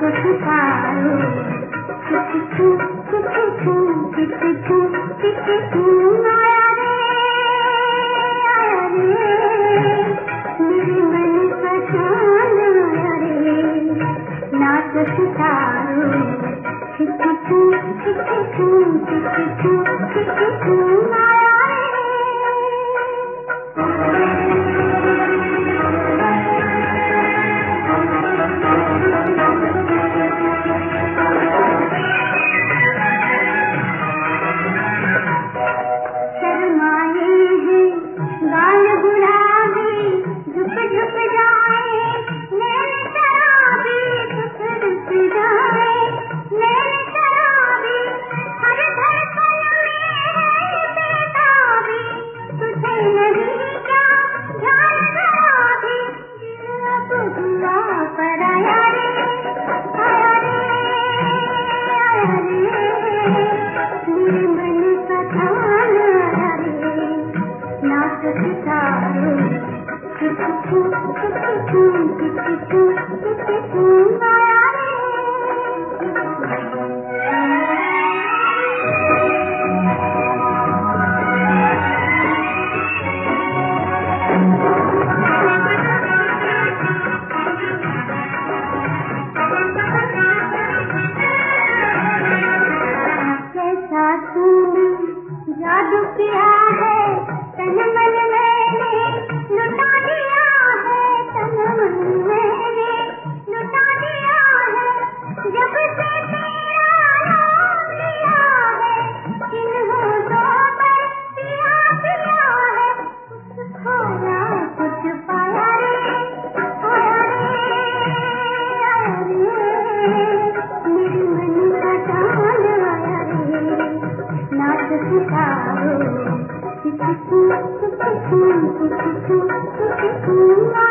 सितारो किचू किचू किचू किचू आया रे मेरे मन का जान आया रे नाच सितारो किचू किचू किचू किचू आया जादू किया है तन मन मैंने लुटा दिया है तन मन मैंने लुटा दिया है जब से तेरा नाम लिया है इन होठों पर पिया पिया है कुछ खोया कुछ पाया रे आया रे मेरे मन का जान आया रे नाच सितारो किचू किचू किचू किचू